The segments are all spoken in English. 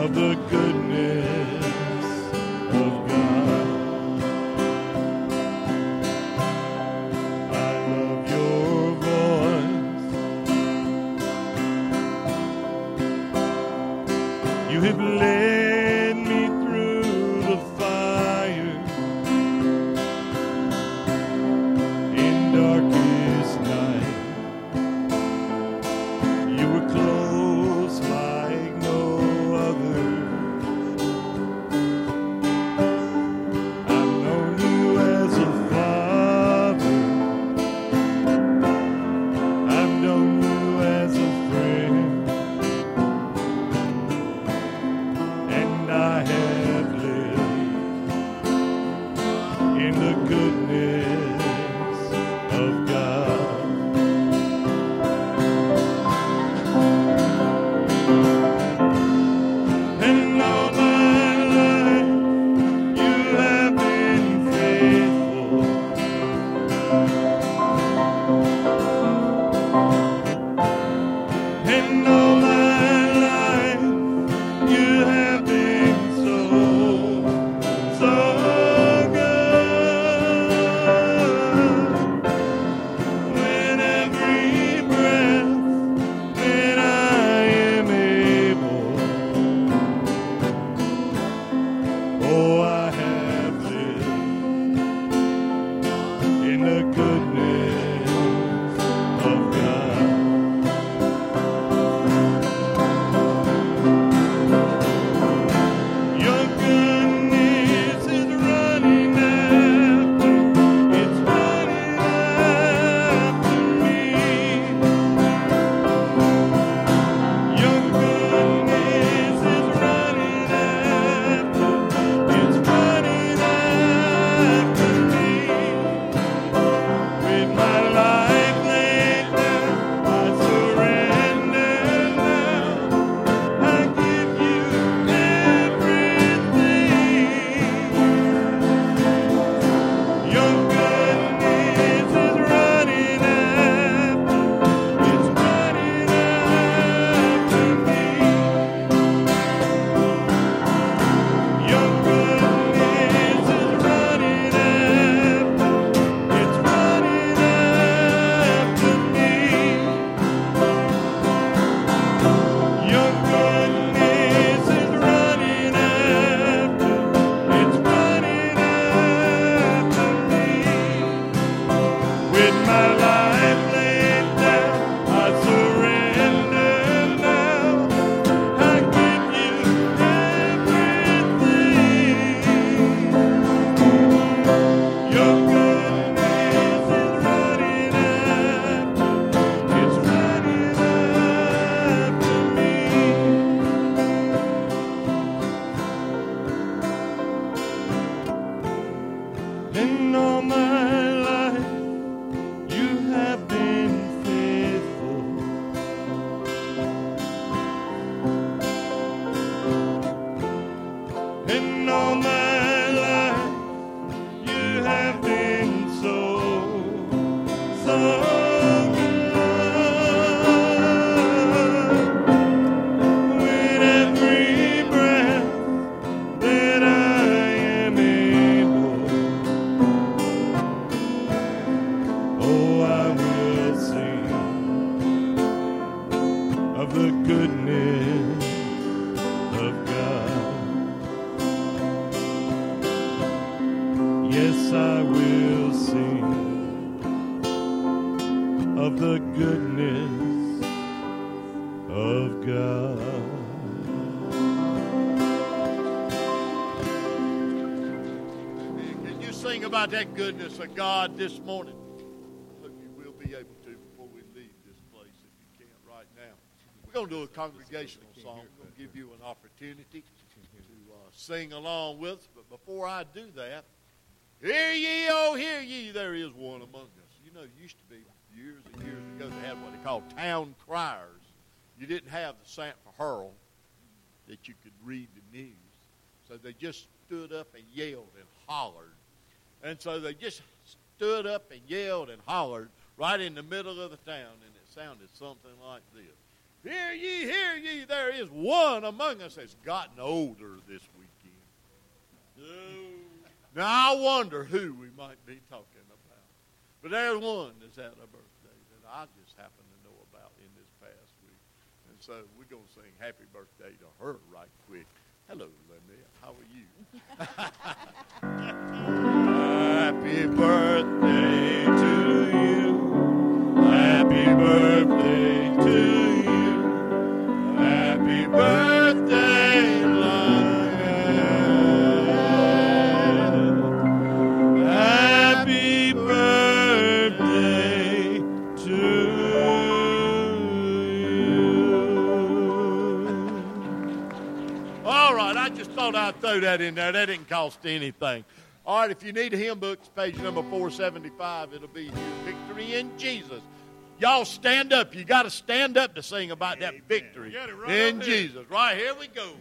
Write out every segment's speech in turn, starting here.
of the goodness of God. I love your voice. You have led me through the fire in darkest night. You were close like no other. I've known you as a father. I've known you as a friend. And I have lived in the goodness of God. And all my life you have been faithful. And all my life you have been so good. With every breath that I am able, oh, I have lived in the goodness of God. Your goodness is running after, it's running after me. Your goodness is running after, it's running after me. With my life laid down, I surrender now. I give you everything. Your goodness is running after, it's running after me. Your goodness is running after, it's running after me. Your goodness is running after, it's running after me. With my life laid down, I surrender now. I give you everything. Your goodness is running after, it's running after me. And all my life you have been faithful. And all my life you have been so good. With every breath that I am able, oh, I will sing of the goodness of God. Yes, I will sing of the goodness of God. Can you sing about that goodness of God this morning? I hope you will be able to before we leave this place if you can't right now. We're going to do a congregational song. We're going to give you an opportunity to sing along with us. But before I do that, hear ye, oh, hear ye, there is one among us. You know, it used to be years and years ago, they had what they called town criers. You didn't have the Sanford Herald that you could read the news. So they just stood up and yelled and hollered. And so they just stood up and yelled and hollered right in the middle of the town, and it sounded something like this. Hear ye, hear ye, there is one among us that's gotten older this weekend. Now I wonder who we might be talking about. But there's one that's had a birthday that I just happen to know about in this past week. And so we're going to sing happy birthday to her right quick. Hello, Lynette. How are you? Happy birthday to you. Happy birthday to you. Happy birthday, Lynette. Happy birthday to you. All right, I just thought I'd throw that in there. That didn't cost anything. All right, if you need a hymn book, it's page number 475. It'll be here, Victory in Jesus. Y'all stand up. You got to stand up to sing about that victory in Jesus. Right, here we go.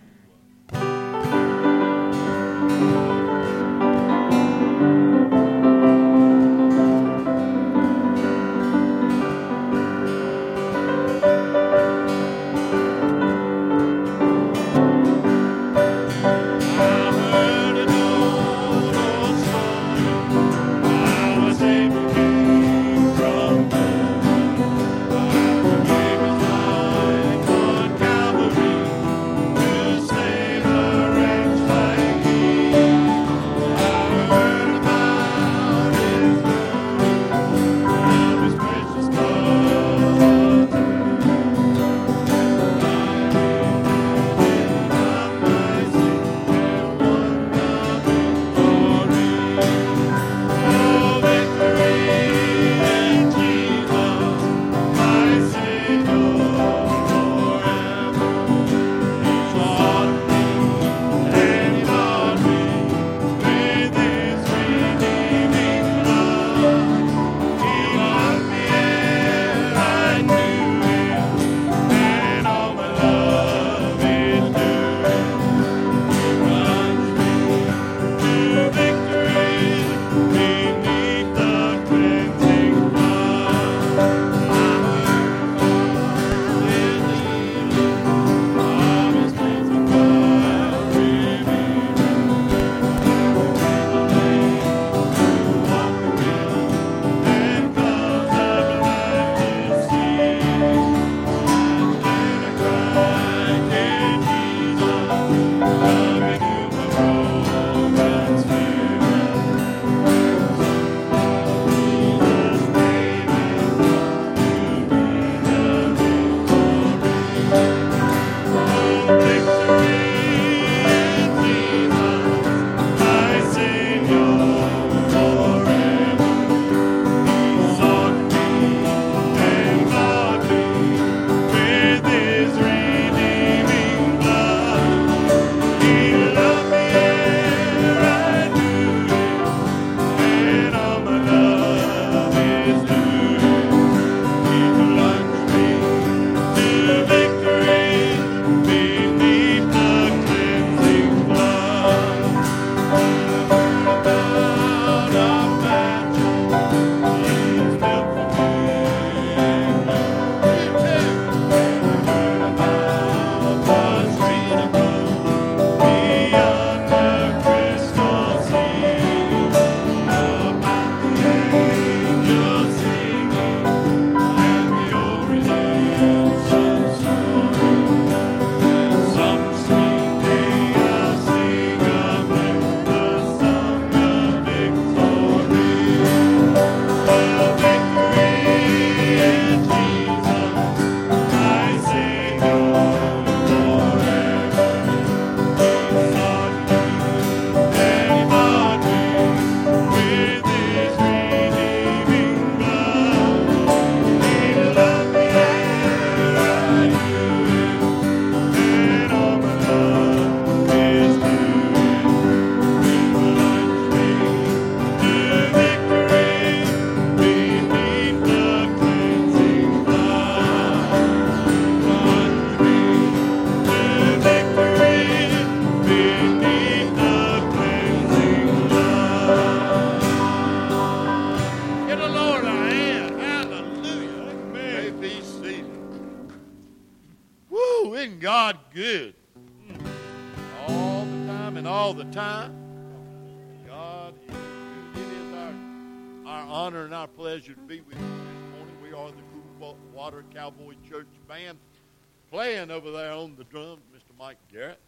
good. All the time and all the time. God is good. It is our honor and our pleasure to be with you this morning. We are the Cool Water Cowboy Church Band. Playing over there on the drums, Mr. Mike Garrett.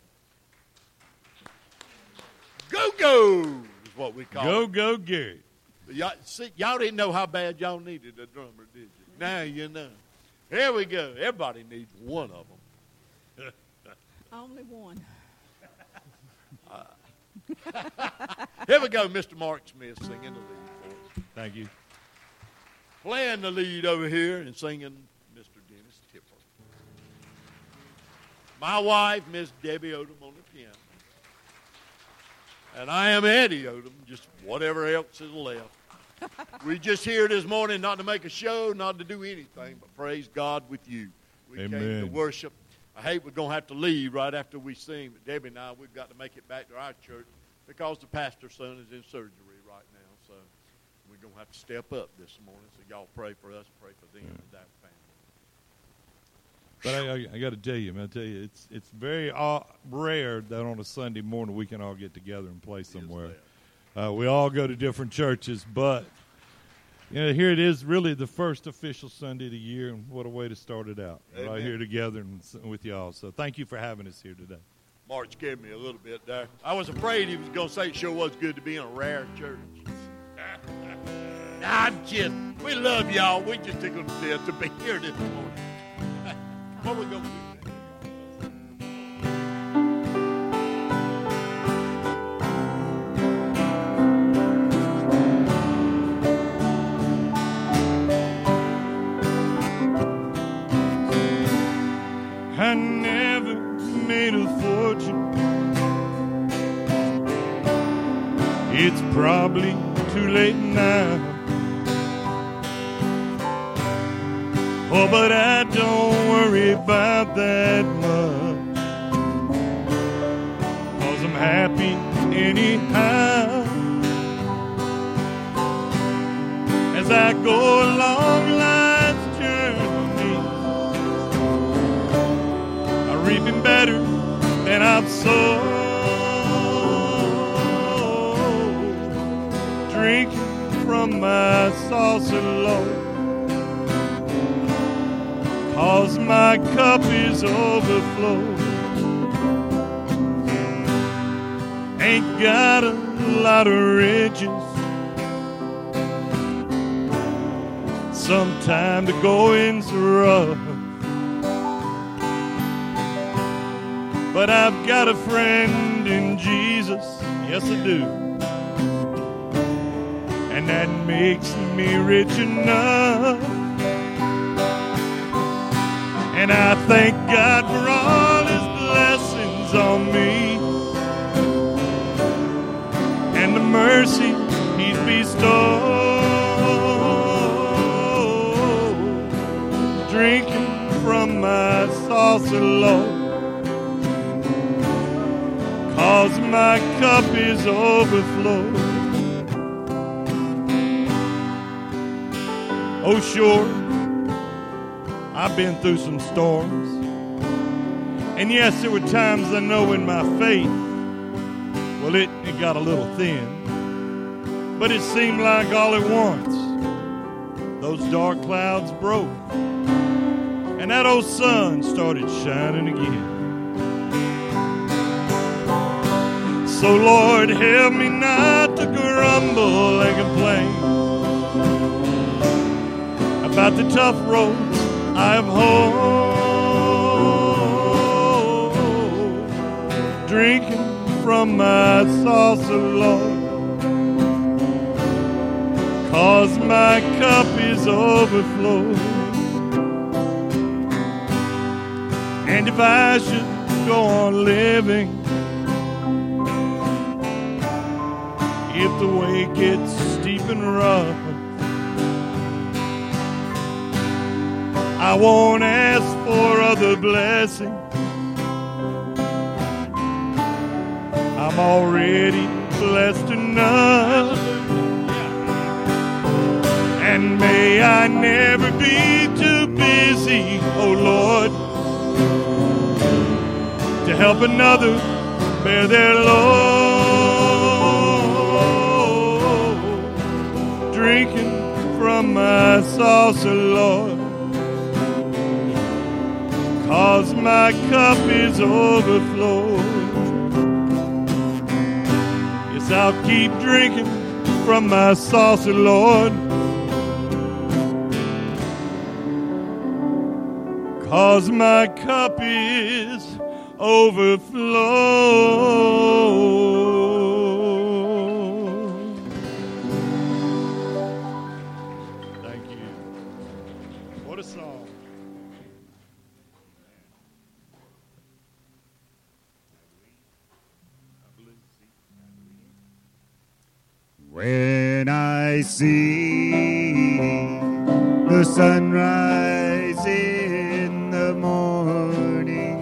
Go is what we call it. Go, Gary. Y'all didn't know how bad y'all needed a drummer, did you? Now you know. Here we go. Everybody needs one of them. Only one. Here we go, Mr. Mark Smith singing the lead for us. Thank you. Playing the lead over here and singing Mr. Dennis Tipper. My wife, Miss Debbie Odom on the piano. And I am Eddie Odom, just whatever else is left. We just here this morning not to make a show, not to do anything, but praise God with you. We Amen. came to worship. I hate we're going to have to leave right after we sing, but Debbie and I, we've got to make it back to our church because the pastor's son is in surgery right now. So we're going to have to step up this morning. So y'all pray for us, pray for them and that family. But I got to tell you, man, it's very rare that on a Sunday morning we can all get together and play somewhere. We all go to different churches, but here it is, really the first official Sunday of the year, and what a way to start it out. Amen. Right here together and with y'all. So thank you for having us here today. Mark scared me a little bit there. I was afraid he was going to say it sure was good to be in a rare church. I'm just, we love y'all. We just tickled to death to be here this morning. What are we going to do? I never made a fortune. It's probably too late now. Oh, but I don't worry about that much, 'cause I'm happy anyhow. As I go along life's journey, I'm reaping better than I've sown. Drinking from my saucer low, 'cause my cup is overflowed. Ain't got a lot of riches. Sometimes the going's rough, but I've got a friend in Jesus, yes I do, and that makes me rich enough. And I thank God for all His blessings on me and the mercy He's bestowed. Drinking from my saucer low, 'cause my cup is overflowed. Oh sure, I've been through some storms, and yes, there were times I know when my faith, well, it got a little thin, but it seemed like all at once those dark clouds broke, and that old sun started shining again. So Lord, help me not to grumble and complain about the tough roads I've home, drinking from my saucer low, 'cause my cup is overflowed. And if I should go on living, if the way gets steep and rough, I won't ask for other blessings. I'm already blessed enough. And may I never be too busy, oh Lord, help another bear their load. Drinking from my saucer, Lord, 'cause my cup is overflowed. Yes, I'll keep drinking from my saucer, Lord, 'cause my cup is overflowed. Thank you. What a song. When I see the sunrise in the morning,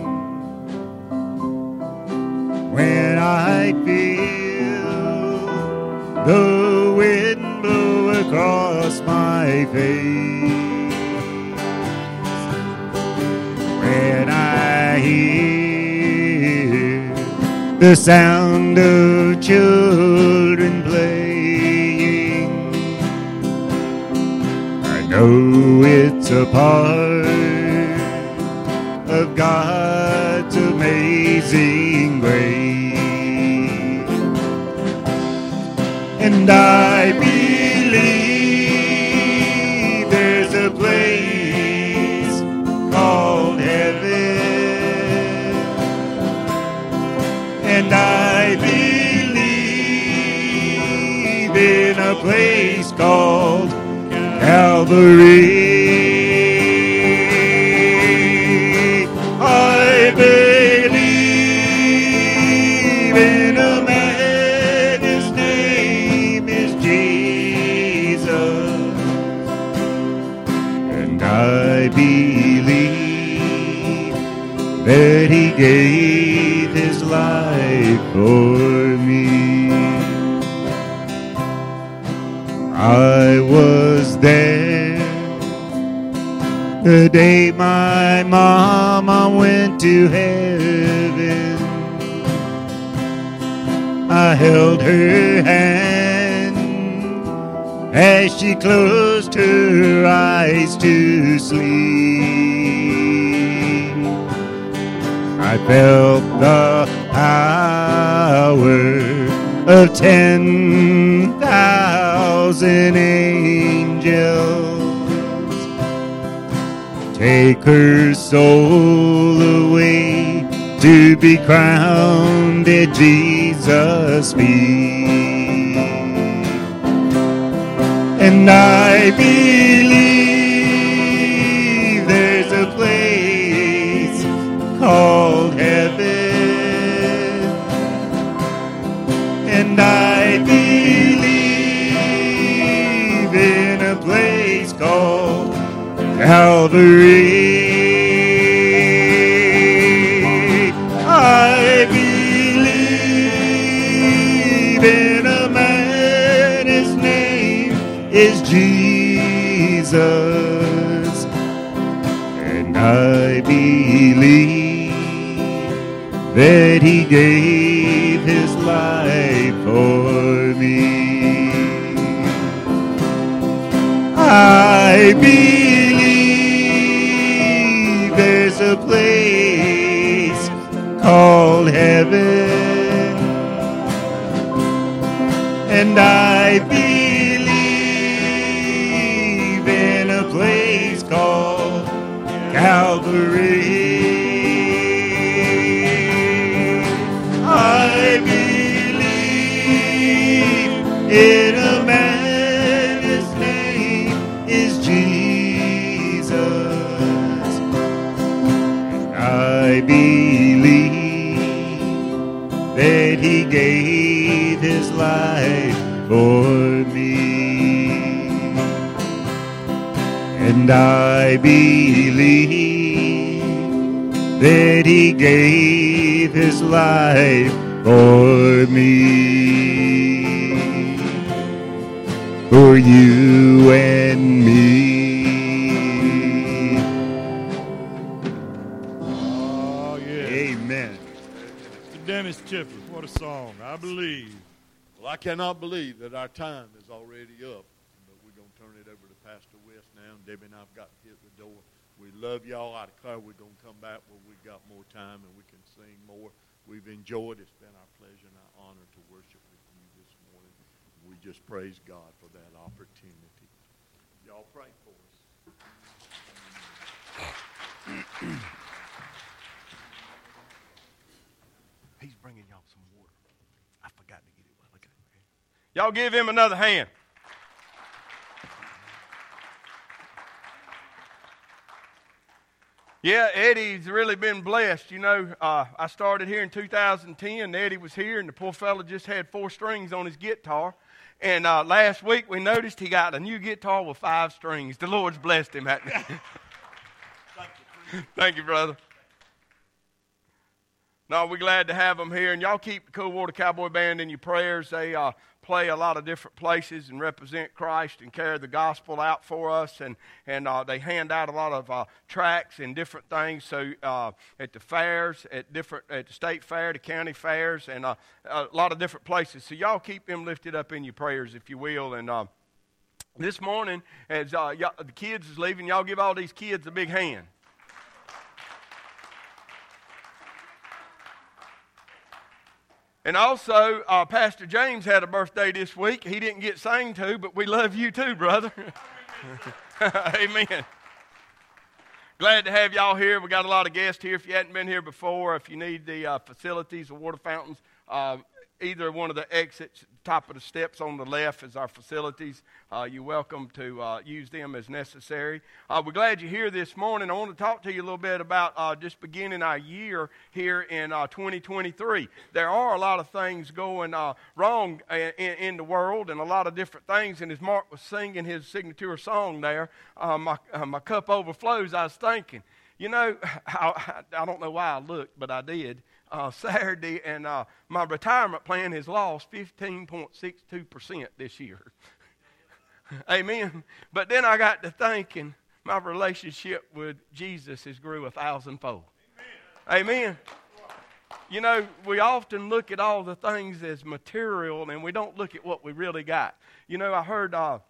when I feel the wind blow across my face, when I hear the sound of children playing, I know it's a part of God's amazing grace. And I believe there's a place called heaven. And I believe in a place called Calvary. I believe in a man, his name is Jesus. And I believe that he gave his life for me. I was there the day my mama went to heaven. I held her hand as she closed her eyes to sleep. I felt the power of 10,000 angels take her soul away to be crowned at Jesus' feet. And I believe there's a place called heaven. And I believe in a place called Calvary. I believe in a man, his name is Jesus. And I believe that he gave his life for me. I believe there's a place called heaven. And I believe in a place called Calvary. I believe in a man, his name is Jesus. And I believe that he gave his life for me. And I believe that he gave his life for me, for you and me. Oh, yeah. Amen. Dennis Chifford, what a song. I believe. Well, I cannot believe that our time is already up, but we're going to turn it over to Pastor West now. Debbie and I have got to hit the door. We love y'all. I declare we're going to come back where we've got more time and we can sing more. We've enjoyed. It's been our pleasure and our honor to worship with you this morning. We just praise God for that opportunity. Y'all pray for us. He's bringing y'all some water. I forgot to get it. Look at it. Y'all give him another hand. Yeah, Eddie's really been blessed. You know, I started here in 2010. Eddie was here, and the poor fella just had 4 strings on his guitar. And last week we noticed he got a new guitar with 5 strings. The Lord's blessed him, hasn't he? Thank you, brother. No, we're glad to have them here. And y'all keep the Coldwater Cowboy Band in your prayers. They play a lot of different places and represent Christ and carry the gospel out for us. And they hand out a lot of tracts and different things. So at the fairs, at the state fair, the county fairs, and a lot of different places. So y'all keep them lifted up in your prayers, if you will. And this morning, as the kids is leaving, y'all give all these kids a big hand. And also, Pastor James had a birthday this week. He didn't get sang to, but we love you too, brother. Amen. Glad to have y'all here. We got a lot of guests here. If you hadn't been here before, if you need the facilities, the water fountains, either one of the exits, top of the steps on the left is our facilities. You're welcome to use them as necessary. We're glad you're here this morning. I want to talk to you a little bit about just beginning our year here in 2023. There are a lot of things going wrong in the world and a lot of different things. And as Mark was singing his signature song there, my cup overflows, I was thinking, you know, I don't know why I looked, but I did. Saturday, and my retirement plan has lost 15.62% this year. Amen. But then I got to thinking, my relationship with Jesus has grew 1,000-fold. Amen. You know, we often look at all the things as material, and we don't look at what we really got. You know, I heard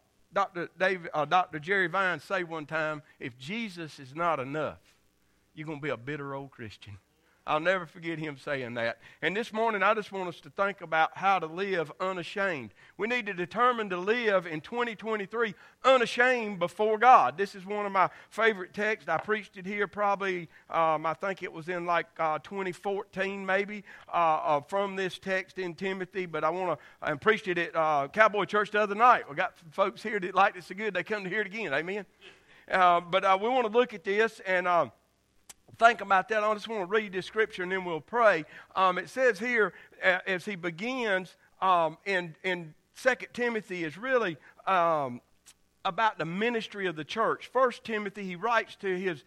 Dr. Jerry Vine say one time, if Jesus is not enough, you're going to be a bitter old Christian. I'll never forget him saying that. And this morning, I just want us to think about how to live unashamed. We need to determine to live in 2023 unashamed before God. This is one of my favorite texts. I preached it here probably, I think it was in like 2014 maybe, from this text in Timothy. But I preached it at Cowboy Church the other night. We got folks here that liked it so good they come to hear it again. Amen. But we want to look at this and think about that. I just want to read this scripture and then we'll pray. It says here, as he begins in 2 Timothy, is really about the ministry of the church. 1 Timothy, he writes to his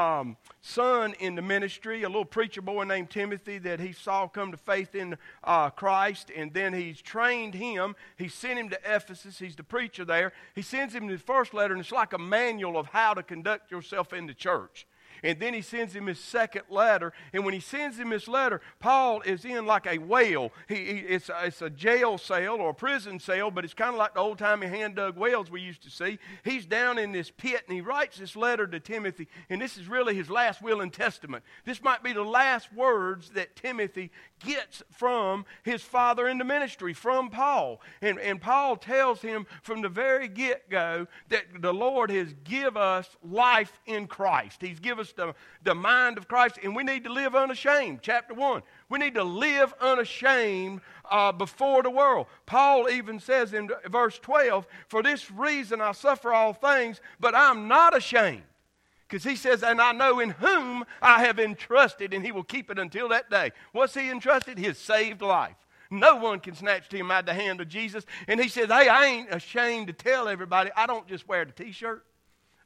son in the ministry, a little preacher boy named Timothy that he saw come to faith in Christ, and then he's trained him. He sent him to Ephesus. He's the preacher there. He sends him his first letter, and it's like a manual of how to conduct yourself in the church. And then he sends him his second letter. And when he sends him his letter, Paul is in like a whale. It's a jail cell or a prison cell, but it's kind of like the old-timey hand-dug wells we used to see. He's down in this pit, and he writes this letter to Timothy. And this is really his last will and testament. This might be the last words that Timothy gets from his father in the ministry, from Paul. And Paul tells him from the very get-go that the Lord has given us life in Christ. He's given us the mind of Christ, and we need to live unashamed. Chapter 1. We need to live unashamed before the world. Paul even says in verse 12, for this reason I suffer all things, but I'm not ashamed. Because he says, and I know in whom I have entrusted, and he will keep it until that day. What's he entrusted? His saved life. No one can snatch him out of the hand of Jesus. And he says, hey, I ain't ashamed to tell everybody, I don't just wear the t-shirt.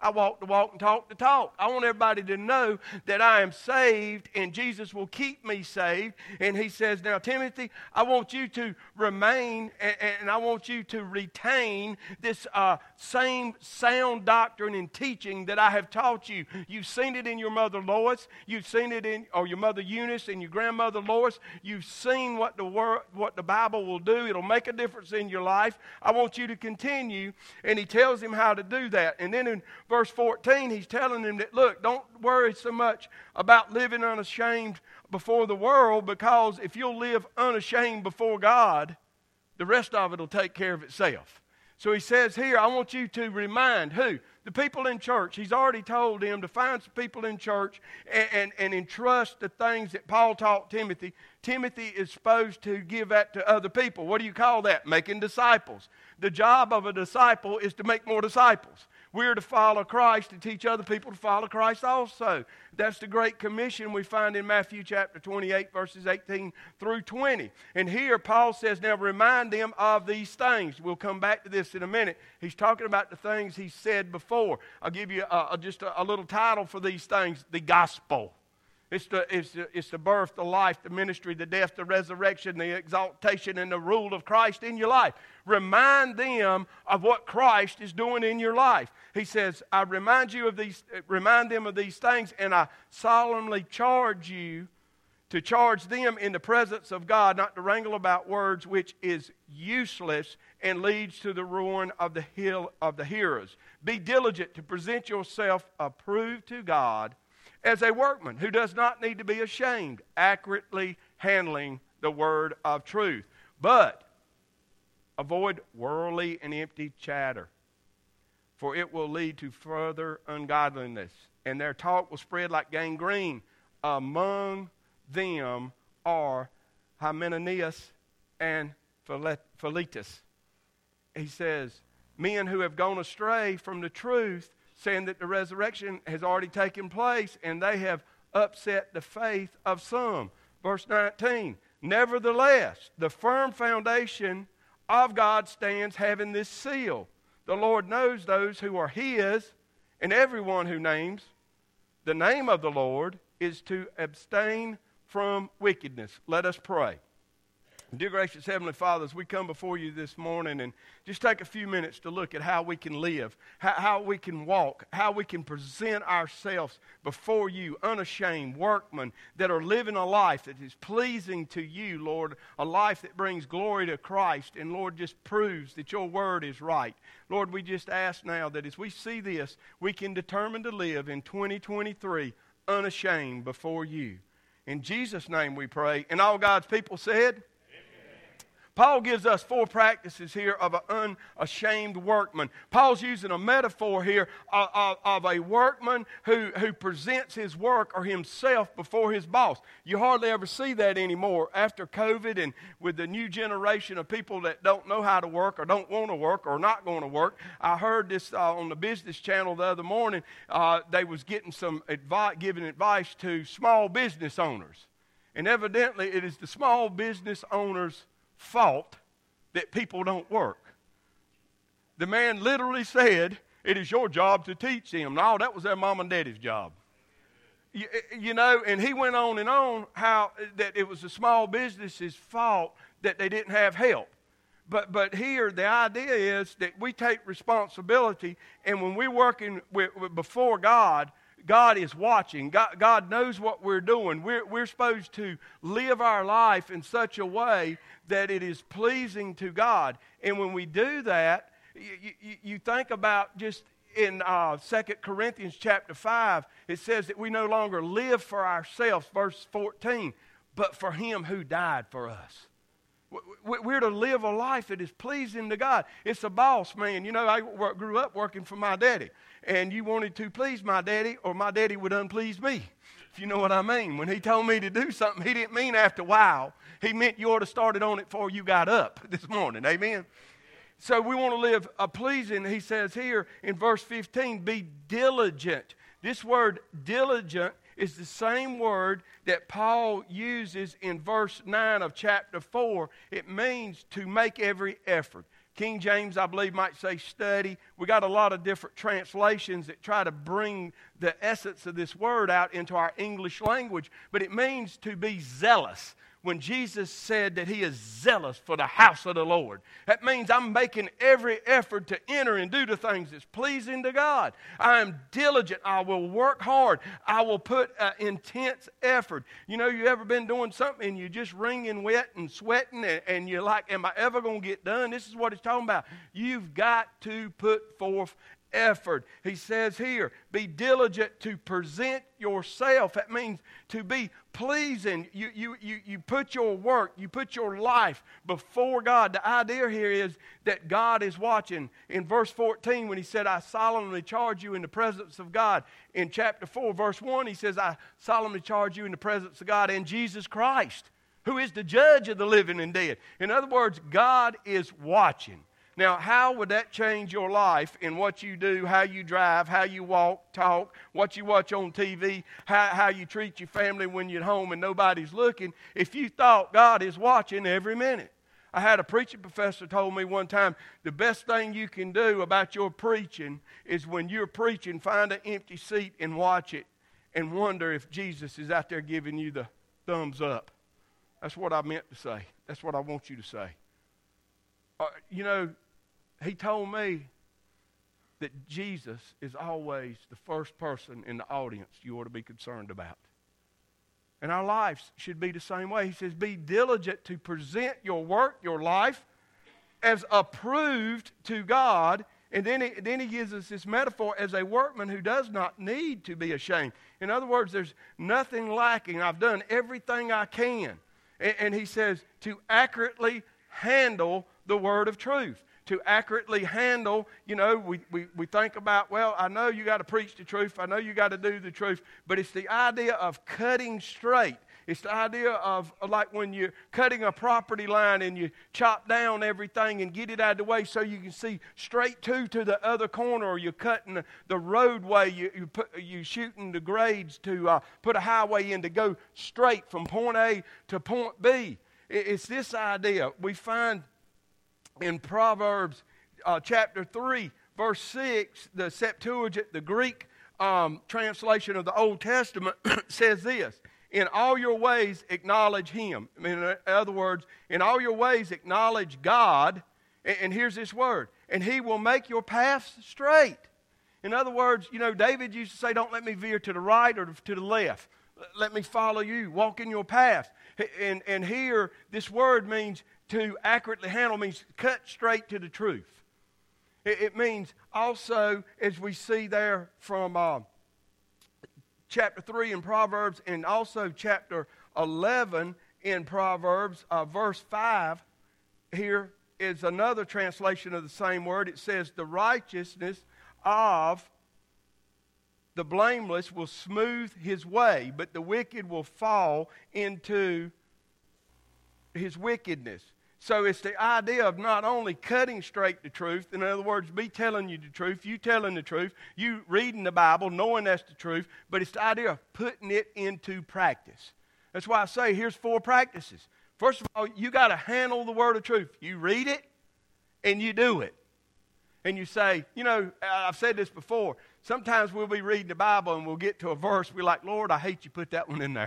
I walk the walk and talk the talk. I want everybody to know that I am saved and Jesus will keep me saved. And he says, now, Timothy, I want you to remain and I want you to retain this same sound doctrine and teaching that I have taught you. You've seen it in your mother Lois. You've seen it in your mother Eunice and your grandmother Lois. You've seen what the Bible will do. It'll make a difference in your life. I want you to continue. And he tells him how to do that. And then in verse 14, he's telling him that, look, don't worry so much about living unashamed before the world, because if you'll live unashamed before God, the rest of it will take care of itself. So he says here, I want you to remind who? The people in church. He's already told them to find some people in church and entrust the things that Paul taught Timothy. Timothy is supposed to give that to other people. What do you call that? Making disciples. The job of a disciple is to make more disciples. We're to follow Christ and teach other people to follow Christ also. That's the Great Commission we find in Matthew chapter 28, verses 18 through 20. And here Paul says, now remind them of these things. We'll come back to this in a minute. He's talking about the things he said before. I'll give you just a little title for these things, the gospel. It's the birth, the life, the ministry, the death, the resurrection, the exaltation, and the rule of Christ in your life. Remind them of what Christ is doing in your life. He says, I remind them of these things, and I solemnly charge you to charge them in the presence of God, not to wrangle about words, which is useless and leads to the ruin of the hearers. Be diligent to present yourself approved to God, as a workman who does not need to be ashamed, accurately handling the word of truth. But avoid worldly and empty chatter, for it will lead to further ungodliness, and their talk will spread like gangrene. Among them are Hymenaeus and Philetus. He says, men who have gone astray from the truth, saying that the resurrection has already taken place, and they have upset the faith of some. Verse 19, nevertheless, the firm foundation of God stands, having this seal. The Lord knows those who are his, and everyone who names the name of the Lord is to abstain from wickedness. Let us pray. Dear gracious Heavenly Father, as we come before you this morning and just take a few minutes to look at how we can live, how we can walk, how we can present ourselves before you, unashamed workmen that are living a life that is pleasing to you, Lord, a life that brings glory to Christ, and Lord, just proves that your word is right. Lord, we just ask now that as we see this, we can determine to live in 2023 unashamed before you. In Jesus' name we pray. And all God's people said, Paul gives us 4 practices here of an unashamed workman. Paul's using a metaphor here of a workman who presents his work or himself before his boss. You hardly ever see that anymore after COVID and with the new generation of people that don't know how to work or don't want to work or not going to work. I heard this on the Business Channel the other morning. They was getting some giving advice to small business owners. And evidently it is the small business owners' fault that people don't work. The man literally said, it is your job to teach them. No, that was their mom and daddy's job. You know, and he went on and on how that it was the small business's fault that they didn't have help. But here the idea is that we take responsibility, and when we're working before God, God is watching. God knows what we're doing. We're supposed to live our life in such a way that it is pleasing to God. And when we do that, you think about just in 2 Corinthians chapter 5, it says that we no longer live for ourselves, verse 14, but for him who died for us. We're to live a life that is pleasing to God. It's a boss, man. You know, I grew up working for my daddy. And you wanted to please my daddy, or my daddy would unplease me, if you know what I mean. When he told me to do something, he didn't mean after a while. He meant you ought to start it on it before you got up this morning. Amen? So we want to live a pleasing, he says here in verse 15, be diligent. This word diligent is the same word that Paul uses in verse 9 of chapter 4. It means to make every effort. King James, I believe, might say study. We got a lot of different translations that try to bring the essence of this word out into our English language. But it means to be zealous. When Jesus said that he is zealous for the house of the Lord, that means I'm making every effort to enter and do the things that's pleasing to God. I am diligent. I will work hard. I will put intense effort. You know, you ever been doing something and you're just wringing wet and sweating and you're like, am I ever going to get done? This is what it's talking about. You've got to put forth effort. He says here, be diligent to present yourself. That means to be pleasing. You put your work, you put your life before God. The idea here is that God is watching. In verse 14, when he said, I solemnly charge you in the presence of God. In chapter 4, verse 1, he says, I solemnly charge you in the presence of God and Jesus Christ, who is the judge of the living and dead. In other words, God is watching. Now, how would that change your life in what you do, how you drive, how you walk, talk, what you watch on TV, how you treat your family when you're at home and nobody's looking, if you thought God is watching every minute? I had a preaching professor told me one time, the best thing you can do about your preaching is when you're preaching, find an empty seat and watch it and wonder if Jesus is out there giving you the thumbs up. That's what I meant to say. That's what I want you to say. You know, he told me that Jesus is always the first person in the audience you ought to be concerned about. And our lives should be the same way. He says, be diligent to present your work, your life, as approved to God. And then he gives us this metaphor as a workman who does not need to be ashamed. In other words, there's nothing lacking. I've done everything I can. And he says to accurately handle the word of truth. To accurately handle, you know, we think about, well, I know you got to preach the truth. I know you got to do the truth. But it's the idea of cutting straight. It's the idea of like when you're cutting a property line and you chop down everything and get it out of the way so you can see straight to the other corner, or you're cutting the roadway, you shooting the grades to put a highway in to go straight from point A to point B. It's this idea. We find in Proverbs chapter 3, verse 6, the Septuagint, the Greek translation of the Old Testament, says this: in all your ways acknowledge Him. I mean, in other words, in all your ways acknowledge God, and here's this word, and He will make your paths straight. In other words, you know, David used to say, don't let me veer to the right or to the left. Let me follow you, walk in your path. And here, this word means to accurately handle, means cut straight to the truth. It means also, as we see there from chapter 3 in Proverbs and also chapter 11 in Proverbs, verse 5, here is another translation of the same word. It says, the righteousness of the blameless will smooth his way, but the wicked will fall into his wickedness. So it's the idea of not only cutting straight the truth, in other words, me telling you the truth, you telling the truth, you reading the Bible, knowing that's the truth, but it's the idea of putting it into practice. That's why I say here's 4 practices. First of all, you got to handle the word of truth. You read it and you do it. And you say, you know, I've said this before, sometimes we'll be reading the Bible and we'll get to a verse, we're like, Lord, I hate you put that one in there.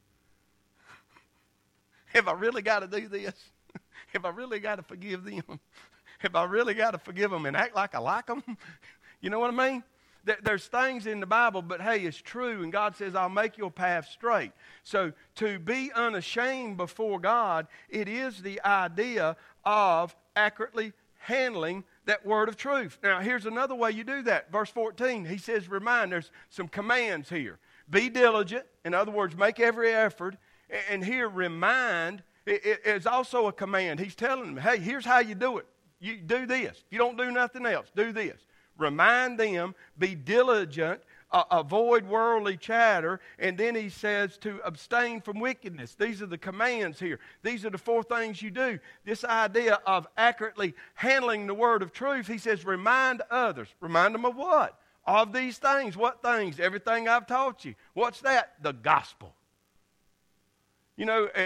Have I really got to do this? Have I really got to forgive them? Have I really got to forgive them and act like I like them? You know what I mean? There's things in the Bible, but hey, it's true, and God says, I'll make your path straight. So to be unashamed before God, it is the idea of accurately handling that word of truth. Now, here's another way you do that. Verse 14, he says, remind, there's some commands here. Be diligent. In other words, make every effort. And here, remind, it is also a command. He's telling them, hey, here's how you do it. You do this. You don't do nothing else. Do this. Remind them, be diligent, avoid worldly chatter, and then he says to abstain from wickedness. These are the commands here. These are the 4 things you do. This idea of accurately handling the word of truth, he says remind others. Remind them of what? Of these things. What things? Everything I've taught you. What's that? The gospel. You know,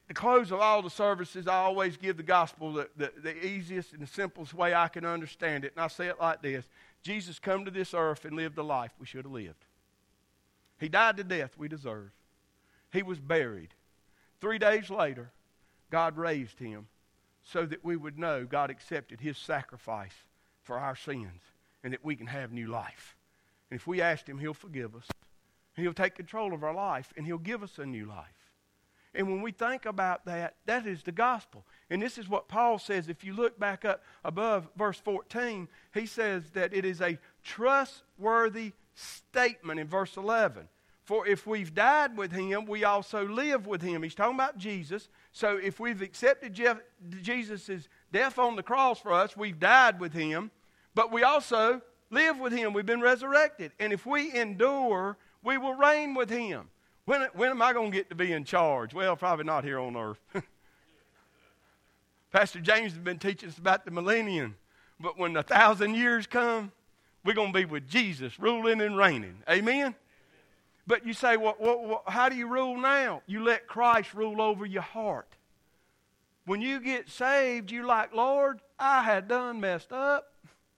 the close of all the services, I always give the gospel the easiest and the simplest way I can understand it. And I say it like this. Jesus come to this earth and lived the life we should have lived. He died the death we deserve. He was buried. 3 days later, God raised him so that we would know God accepted his sacrifice for our sins and that we can have new life. And if we ask him, he'll forgive us. He'll take control of our life and he'll give us a new life. And when we think about that, that is the gospel. And this is what Paul says. If you look back up above verse 14, he says that it is a trustworthy statement in verse 11. For if we've died with him, we also live with him. He's talking about Jesus. So if we've accepted Jesus' death on the cross for us, we've died with him. But we also live with him. We've been resurrected. And if we endure, we will reign with him. When am I going to get to be in charge? Well, probably not here on earth. Pastor James has been teaching us about the millennium. But when 1,000 years come, we're going to be with Jesus, ruling and reigning. Amen? But you say, well, how do you rule now? You let Christ rule over your heart. When you get saved, you're like, Lord, I had done messed up.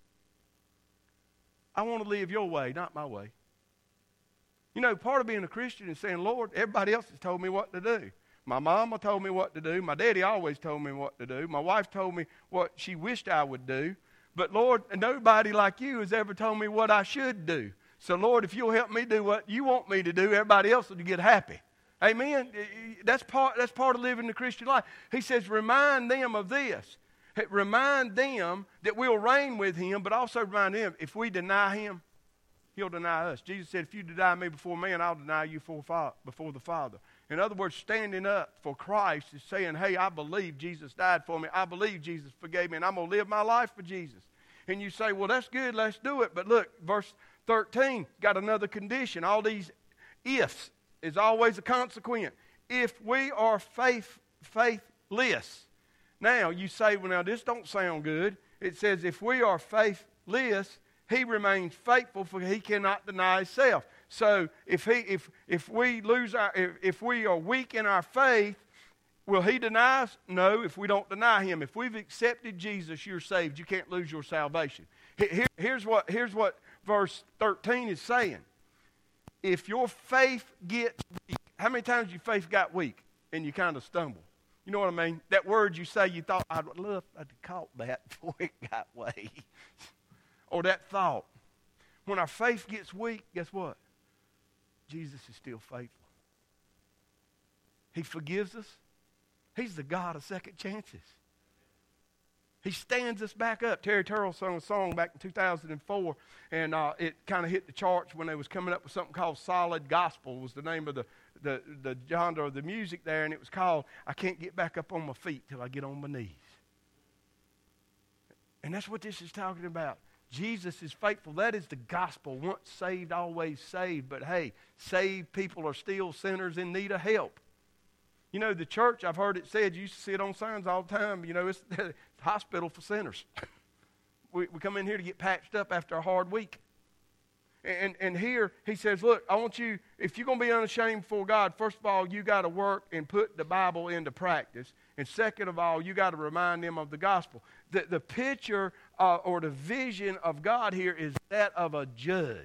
I want to live your way, not my way. You know, part of being a Christian is saying, Lord, everybody else has told me what to do. My mama told me what to do. My daddy always told me what to do. My wife told me what she wished I would do. But, Lord, nobody like you has ever told me what I should do. So, Lord, if you'll help me do what you want me to do, everybody else will get happy. Amen? That's part of living the Christian life. He says, remind them of this. Remind them that we'll reign with him, but also remind them, if we deny him, he'll deny us. Jesus said, if you deny me before man, I'll deny you before the Father. In other words, standing up for Christ is saying, hey, I believe Jesus died for me. I believe Jesus forgave me, and I'm going to live my life for Jesus. And you say, well, that's good. Let's do it. But look, verse 13 got another condition. All these ifs is always a consequence. If we are faithless. Now, you say, well, now, this don't sound good. It says, if we are faithless, he remains faithful, for he cannot deny himself. So if we are weak in our faith, will he deny us? No, if we don't deny him. If we've accepted Jesus, you're saved. You can't lose your salvation. Here's what verse 13 is saying. If your faith gets weak, how many times your faith got weak and you kind of stumble? You know what I mean? That word you say you thought, I'd love to caught that before it got weak. Or that thought. When our faith gets weak, guess what? Jesus is still faithful. He forgives us. He's the God of second chances. He stands us back up. Terry Turrell sung a song back in 2004, and it kind of hit the charts when they was coming up with something called Solid Gospel was the name of the genre of the music there, and it was called, I Can't Get Back Up on My Feet Till I Get on My Knees. And that's what this is talking about. Jesus is faithful. That is the gospel. Once saved, always saved. But hey, saved people are still sinners in need of help. You know, the church, I've heard it said, you used to see it on signs all the time, you know, it's the hospital for sinners. We come in here to get patched up after a hard week. And here he says, look, I want you, if you're going to be unashamed before God, first of all, you got to work and put the Bible into practice. And second of all, you got to remind them of the gospel. The picture or the vision of God here is that of a judge.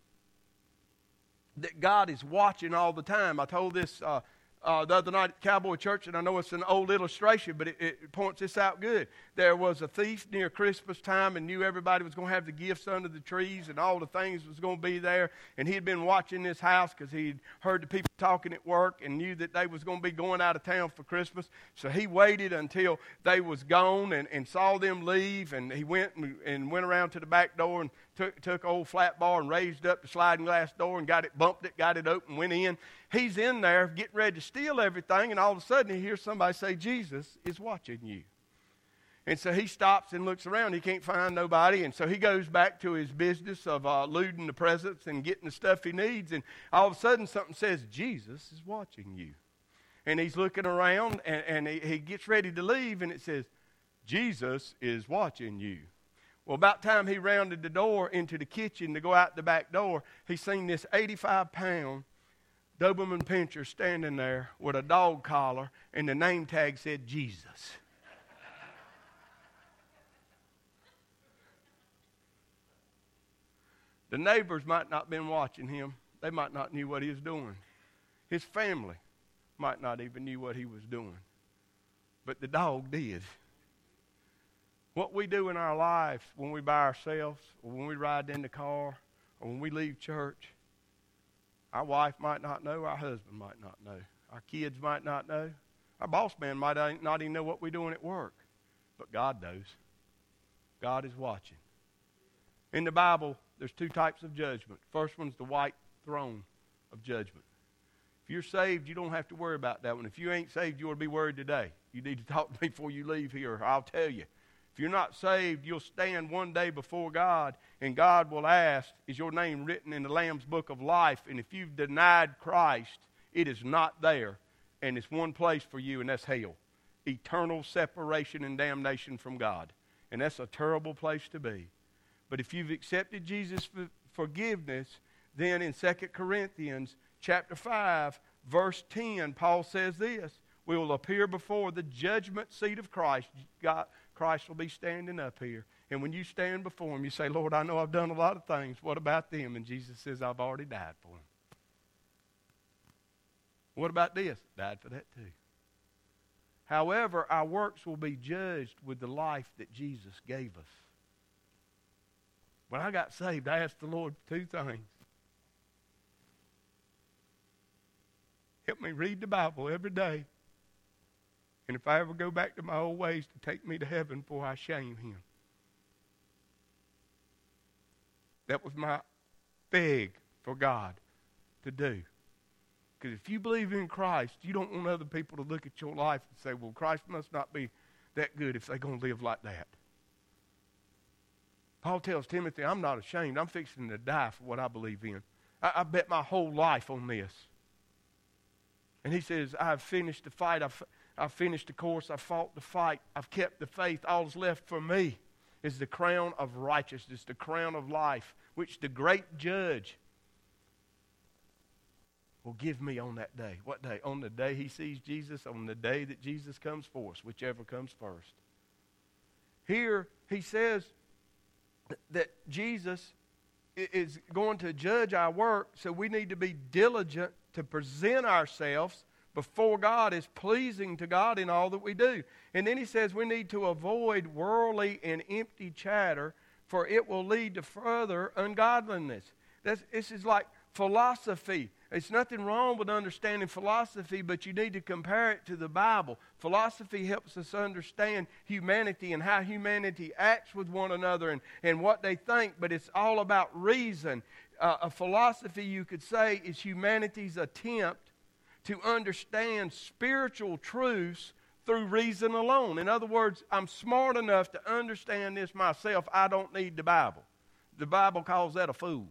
That God is watching all the time. I told this the other night at Cowboy Church, and I know it's an old illustration, but it points this out good. There was a thief near Christmas time and knew everybody was going to have the gifts under the trees and all the things was going to be there. And he had been watching this house because he'd heard the people talking at work and knew that they was going to be going out of town for Christmas. So he waited until they was gone and saw them leave, and he went around to the back door and took an old flat bar and raised up the sliding glass door and bumped it, got it open, went in. He's in there getting ready to steal everything, and all of a sudden he hears somebody say, Jesus is watching you. And so he stops and looks around. He can't find nobody, and so he goes back to his business of looting the presents and getting the stuff he needs, and all of a sudden something says, Jesus is watching you. And he's looking around, and he gets ready to leave, and it says, Jesus is watching you. Well, about time he rounded the door into the kitchen to go out the back door, he seen this 85-pound Doberman Pinscher standing there with a dog collar, and the name tag said Jesus. The neighbors might not have been watching him. They might not knew what he was doing. His family might not even knew what he was doing. But the dog did. What we do in our life when we by ourselves, or when we ride in the car, or when we leave church, our wife might not know, our husband might not know, our kids might not know, our boss man might not even know what we're doing at work. But God knows. God is watching. In the Bible, there's two types of judgment. First one's the white throne of judgment. If you're saved, you don't have to worry about that one. If you ain't saved, you ought to be worried today. You need to talk to me before you leave here. I'll tell you. If you're not saved, you'll stand one day before God, and God will ask, is your name written in the Lamb's Book of Life? And if you've denied Christ, it is not there. And it's one place for you, and that's hell. Eternal separation and damnation from God. And that's a terrible place to be. But if you've accepted Jesus' forgiveness, then in 2 Corinthians chapter 5, verse 10, Paul says this, we will appear before the judgment seat of Christ. Christ will be standing up here. And when you stand before him, you say, Lord, I know I've done a lot of things. What about them? And Jesus says, I've already died for them. What about this? Died for that too. However, our works will be judged with the life that Jesus gave us. When I got saved, I asked the Lord two things. Help me read the Bible every day. And if I ever go back to my old ways, to take me to heaven before I shame him. That was my beg for God to do. Because if you believe in Christ, you don't want other people to look at your life and say, well, Christ must not be that good if they're going to live like that. Paul tells Timothy, I'm not ashamed. I'm fixing to die for what I believe in. I bet my whole life on this. And he says, I've finished the fight. I've finished the course. I've fought the fight. I've kept the faith. All that's left for me is the crown of righteousness, the crown of life, which the great judge will give me on that day. What day? On the day he sees Jesus, on the day that Jesus comes for us, whichever comes first. Here he says that Jesus is going to judge our work, so we need to be diligent to present ourselves before God as pleasing to God in all that we do. And then he says we need to avoid worldly and empty chatter, for it will lead to further ungodliness. This is like philosophy. It's nothing wrong with understanding philosophy, but you need to compare it to the Bible. Philosophy helps us understand humanity and how humanity acts with one another and what they think, but it's all about reason. A philosophy, you could say, is humanity's attempt to understand spiritual truths through reason alone. In other words, I'm smart enough to understand this myself. I don't need the Bible. The Bible calls that a fool.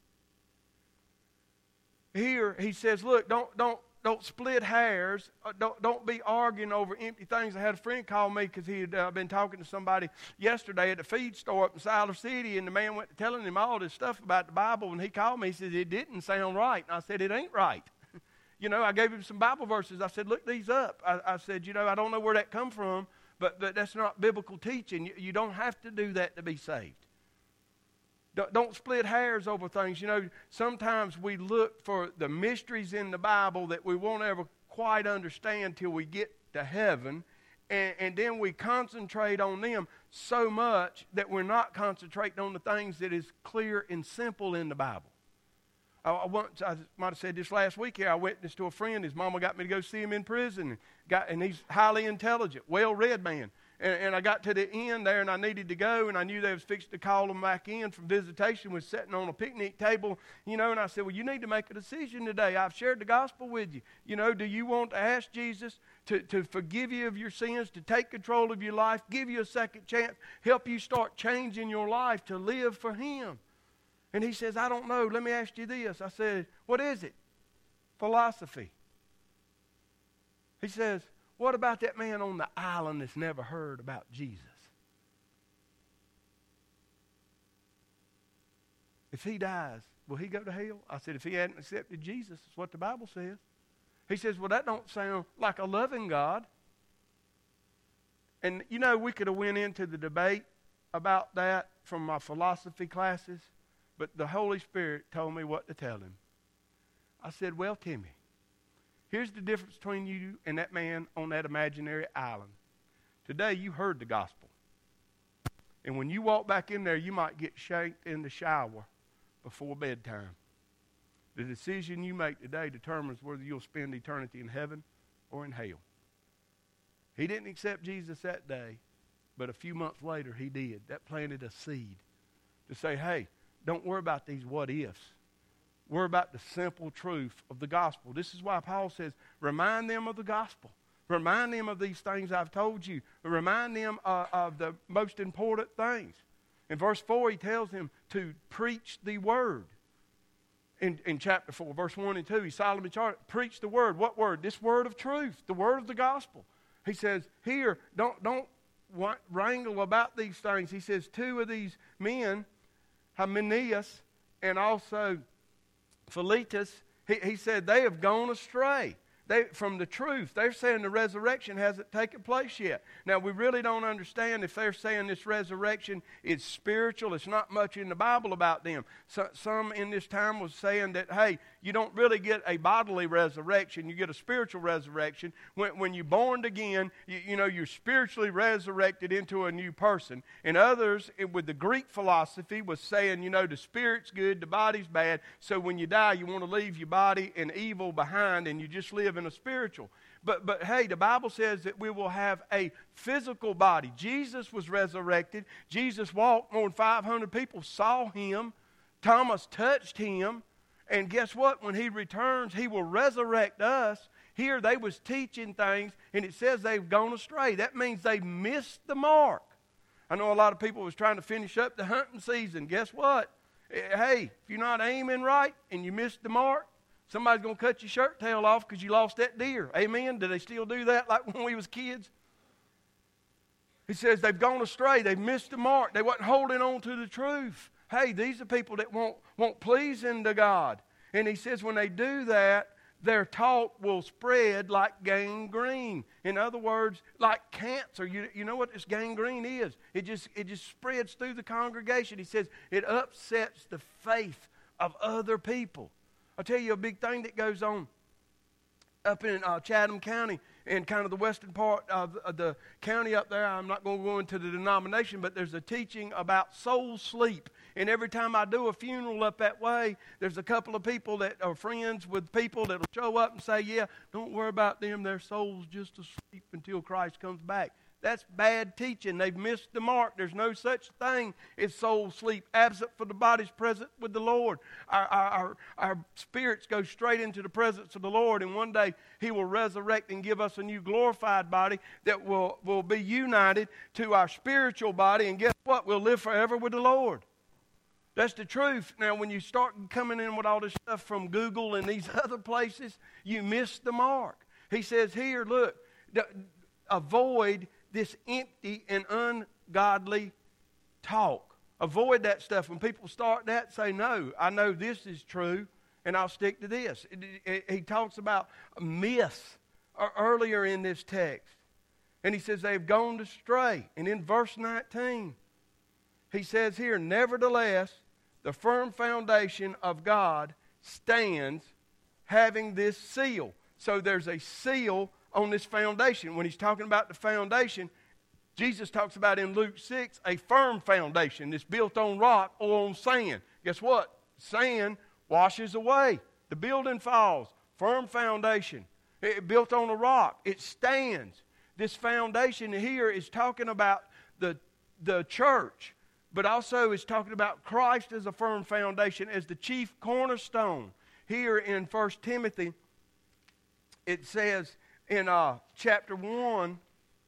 Here he says, look, don't split hairs. Don't be arguing over empty things. I had a friend call me because he had been talking to somebody yesterday at the feed store up in Siler City, and the man went telling him all this stuff about the Bible, and he called me. He said, it didn't sound right. And I said, it ain't right. You know, I gave him some Bible verses. I said, look these up. I said, you know, I don't know where that come from, but that's not biblical teaching. You don't have to do that to be saved. Don't split hairs over things. You know, sometimes we look for the mysteries in the Bible that we won't ever quite understand till we get to heaven, and then we concentrate on them so much that we're not concentrating on the things that is clear and simple in the Bible. I might have said this last week here. I witnessed to a friend. His mama got me to go see him in prison, and he's highly intelligent, well-read man. And I got to the end there, and I needed to go, and I knew they was fixing to call him back in from visitation. Was sitting on a picnic table, you know, and I said, well, you need to make a decision today. I've shared the gospel with you. You know, do you want to ask Jesus to forgive you of your sins, to take control of your life, give you a second chance, help you start changing your life to live for him? And he says, I don't know. Let me ask you this. I said, what is it? Philosophy. He says, what about that man on the island that's never heard about Jesus? If he dies, will he go to hell? I said, if he hadn't accepted Jesus, it's what the Bible says. He says, well, that don't sound like a loving God. And, you know, we could have went into the debate about that from my philosophy classes, but the Holy Spirit told me what to tell him. I said, well, Timmy, here's the difference between you and that man on that imaginary island. Today, you heard the gospel. And when you walk back in there, you might get shanked in the shower before bedtime. The decision you make today determines whether you'll spend eternity in heaven or in hell. He didn't accept Jesus that day, but a few months later he did. That planted a seed to say, hey, don't worry about these what-ifs. Worry about the simple truth of the gospel. This is why Paul says, remind them of the gospel. Remind them of these things I've told you. Remind them of the most important things. In verse 4, he tells them to preach the word. In chapter 4, verse 1 and 2, he solemnly charged, preach the word. What word? This word of truth, the word of the gospel. He says, here, don't wrangle about these things. He says, two of these men, Hymenaeus and also Philetus, he said, they have gone astray from the truth. They're saying the resurrection hasn't taken place yet. Now, we really don't understand if they're saying this resurrection is spiritual. It's not much in the Bible about them. Some in this time was saying that, hey, you don't really get a bodily resurrection. You get a spiritual resurrection. When you're born again, you're spiritually resurrected into a new person. And others, with the Greek philosophy, was saying, the spirit's good, the body's bad. So when you die, you want to leave your body and evil behind, and you just live in a spiritual. But hey, the Bible says that we will have a physical body. Jesus was resurrected. Jesus walked. More than 500 people saw him. Thomas touched him. And guess what? When he returns, he will resurrect us. Here they was teaching things, and it says they've gone astray. That means they missed the mark. I know a lot of people was trying to finish up the hunting season. Guess what? Hey, if you're not aiming right and you missed the mark, somebody's going to cut your shirt tail off because you lost that deer. Amen? Do they still do that like when we was kids? He says they've gone astray. They've missed the mark. They wasn't holding on to the truth. Hey, these are people that won't pleasing to God. And he says when they do that, their talk will spread like gangrene. In other words, like cancer. You know what this gangrene is? It just spreads through the congregation. He says it upsets the faith of other people. I'll tell you a big thing that goes on up in Chatham County, in kind of the western part of the county up there. I'm not going to go into the denomination, but there's a teaching about soul sleep. And every time I do a funeral up that way, there's a couple of people that are friends with people that will show up and say, yeah, don't worry about them. Their soul's just asleep until Christ comes back. That's bad teaching. They've missed the mark. There's no such thing as soul sleep. Absent for the body's present with the Lord. Our spirits go straight into the presence of the Lord, and one day he will resurrect and give us a new glorified body that will be united to our spiritual body, and guess what? We'll live forever with the Lord. That's the truth. Now, when you start coming in with all this stuff from Google and these other places, you miss the mark. He says here, look, avoid this empty and ungodly talk. Avoid that stuff. When people start that, say, no, I know this is true, and I'll stick to this. He talks about myths earlier in this text. And he says they've gone astray. And in verse 19, he says here, nevertheless, the firm foundation of God stands having this seal. So there's a seal on this foundation. When he's talking about the foundation, Jesus talks about in Luke 6 a firm foundation that's built on rock or on sand. Guess what? Sand washes away. The building falls. Firm foundation. It built on a rock. It stands. This foundation here is talking about the church, but also is talking about Christ as a firm foundation, as the chief cornerstone. Here in 1 Timothy, it says in chapter 1,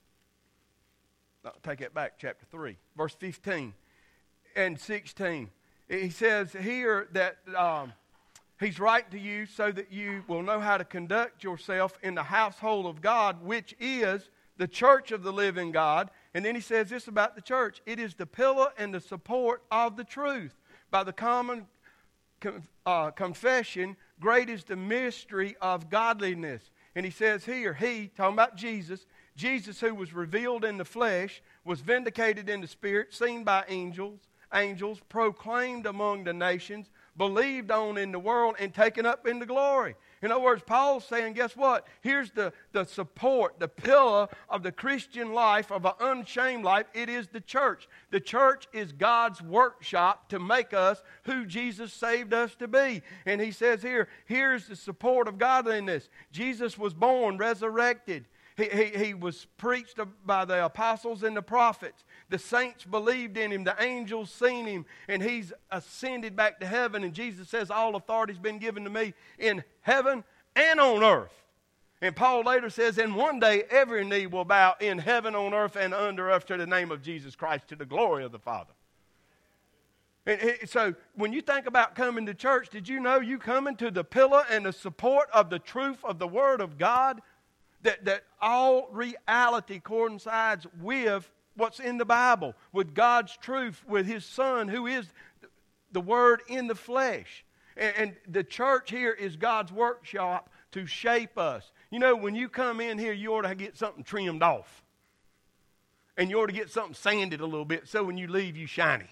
take it back, chapter 3, verse 15 and 16. He says here that he's writing to you so that you will know how to conduct yourself in the household of God, which is the church of the living God. And then he says this about the church. It is the pillar and the support of the truth. By the common confession, great is the mystery of godliness. And he says here, he, talking about Jesus, Jesus who was revealed in the flesh, was vindicated in the spirit, seen by angels, proclaimed among the nations, believed on in the world, and taken up into glory. In other words, Paul's saying, guess what? Here's the support, the pillar of the Christian life, of an unshamed life. It is the church. The church is God's workshop to make us who Jesus saved us to be. And he says here, here's the support of godliness. Jesus was born, resurrected. He was preached by the apostles and the prophets. The saints believed in him. The angels seen him. And he's ascended back to heaven. And Jesus says, all authority has been given to me in heaven and on earth. And Paul later says, and one day every knee will bow in heaven, on earth, and under earth to the name of Jesus Christ, to the glory of the Father. And so when you think about coming to church, did you know you coming to the pillar and the support of the truth of the Word of God? That all reality coincides with what's in the Bible, with God's truth, with His Son, who is the Word in the flesh. And the church here is God's workshop to shape us. You know, when you come in here, you ought to get something trimmed off. And you ought to get something sanded a little bit so when you leave, you shiny.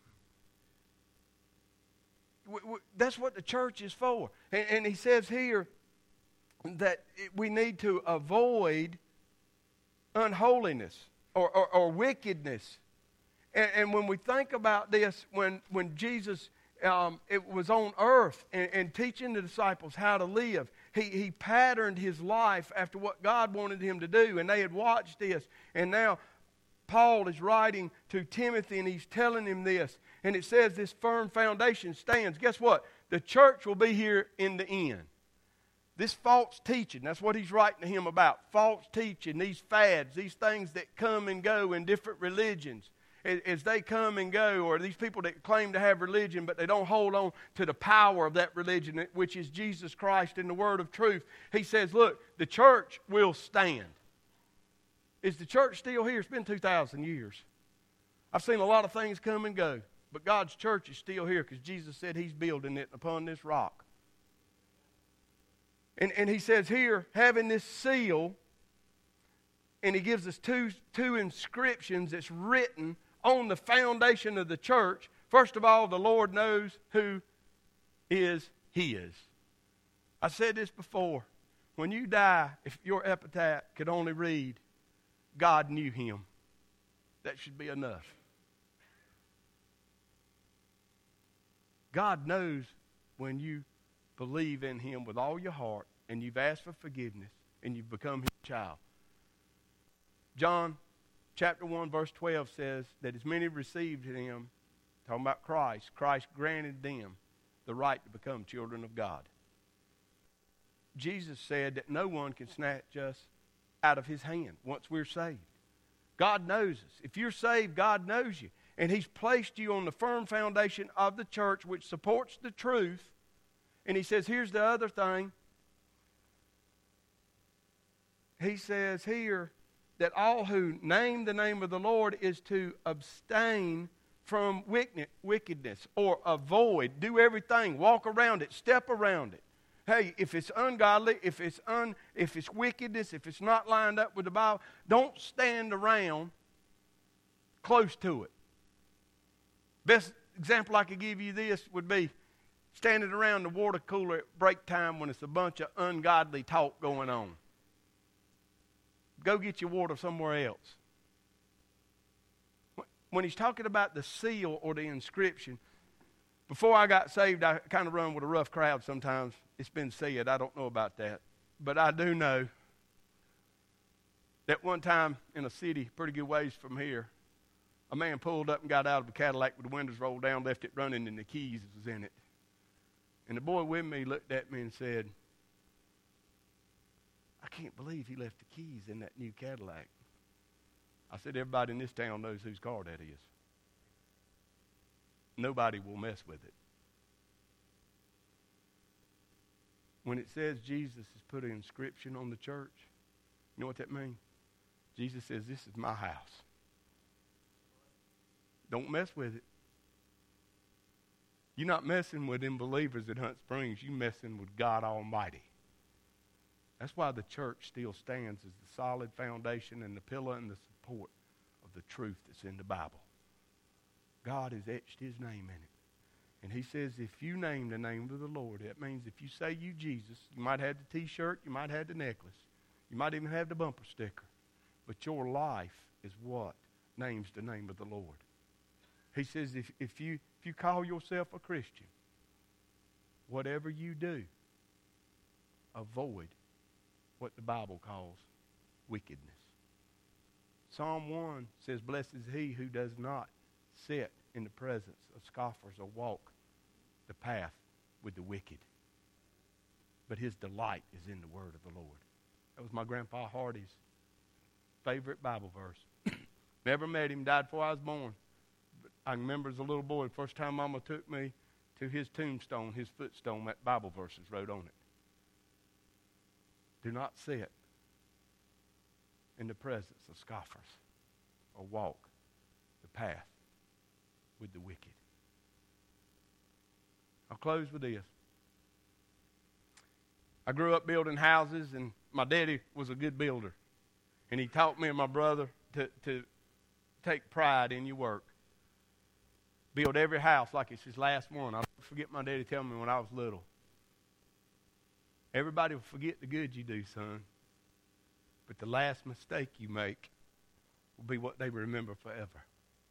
That's what the church is for. And he says here, that we need to avoid unholiness or wickedness. And when we think about this, when Jesus it was on earth and teaching the disciples how to live, he patterned his life after what God wanted him to do, and they had watched this. And now Paul is writing to Timothy, and he's telling him this. And it says this firm foundation stands. Guess what? The church will be here in the end. This false teaching, that's what he's writing to him about. False teaching, these fads, these things that come and go in different religions. As they come and go, or these people that claim to have religion, but they don't hold on to the power of that religion, which is Jesus Christ and the Word of truth. He says, look, the church will stand. Is the church still here? It's been 2,000 years. I've seen a lot of things come and go, but God's church is still here because Jesus said He's building it upon this rock. And he says here, having this seal, and he gives us two inscriptions that's written on the foundation of the church. First of all, the Lord knows who is His. I said this before. When you die, if your epitaph could only read, God knew him, that should be enough. God knows when you believe in Him with all your heart, and you've asked for forgiveness, and you've become His child. John chapter 1 verse 12 says that as many received Him, talking about Christ granted them the right to become children of God. Jesus said that no one can snatch us out of His hand once we're saved. God knows us. If you're saved, God knows you. And He's placed you on the firm foundation of the church, which supports the truth. And He says, here's the other thing. He says here that all who name the name of the Lord is to abstain from wickedness, or avoid, do everything, walk around it, step around it. Hey, if it's ungodly, if it's wickedness, if it's not lined up with the Bible, don't stand around close to it. Best example I could give you this would be standing around the water cooler at break time when it's a bunch of ungodly talk going on. Go get your water somewhere else. When he's talking about the seal or the inscription, before I got saved, I kind of run with a rough crowd sometimes. It's been said. I don't know about that. But I do know that one time in a city pretty good ways from here, a man pulled up and got out of a Cadillac with the windows rolled down, left it running, and the keys was in it. And the boy with me looked at me and said, I can't believe he left the keys in that new Cadillac. I said, everybody in this town knows whose car that is. Nobody will mess with it. When it says Jesus has put an inscription on the church, you know what that means? Jesus says, this is my house. Don't mess with it. You're not messing with them believers at Hunt Springs. You're messing with God Almighty. That's why the church still stands as the solid foundation and the pillar and the support of the truth that's in the Bible. God has etched his name in it. And he says if you name the name of the Lord, that means if you say you Jesus, you might have the T-shirt, you might have the necklace, you might even have the bumper sticker, but your life is what names the name of the Lord. He says if you call yourself a Christian, whatever you do, avoid what the Bible calls wickedness. Psalm 1 says, blessed is he who does not sit in the presence of scoffers or walk the path with the wicked, but his delight is in the word of the Lord. That was my Grandpa Hardy's favorite Bible verse. Never met him, died before I was born. But I remember as a little boy, the first time Mama took me to his tombstone, his footstone, that Bible verse is wrote on it. Do not sit in the presence of scoffers or walk the path with the wicked. I'll close with this. I grew up building houses, and my daddy was a good builder. And he taught me and my brother to take pride in your work. Build every house like it's his last one. I'll never forget my daddy telling me when I was little. Everybody will forget the good you do, son. But the last mistake you make will be what they remember forever.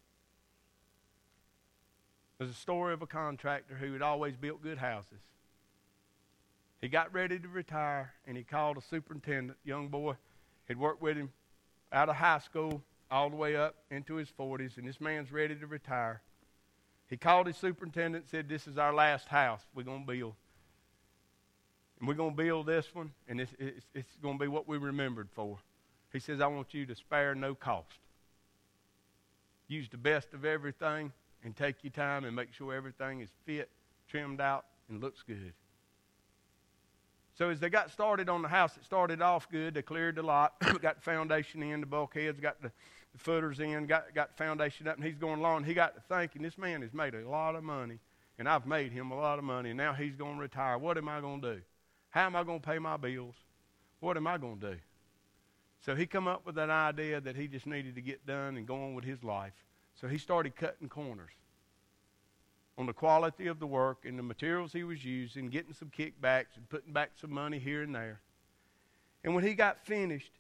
There's a story of a contractor who had always built good houses. He got ready to retire, and he called a superintendent, young boy, had worked with him out of high school all the way up into his 40s, and this man's ready to retire. He called his superintendent and said, this is our last house we're going to build. And we're going to build this one, and it's going to be what we remembered for. He says, I want you to spare no cost. Use the best of everything and take your time and make sure everything is fit, trimmed out, and looks good. So as they got started on the house, it started off good. They cleared the lot, got the foundation in, the bulkheads, got the footers in, got the foundation up, and he's going along. He got to thinking, this man has made a lot of money, and I've made him a lot of money, and now he's going to retire. What am I going to do? How am I going to pay my bills? What am I going to do? So he come up with an idea that he just needed to get done and go on with his life. So he started cutting corners on the quality of the work and the materials he was using, getting some kickbacks and putting back some money here and there. And when he got finished,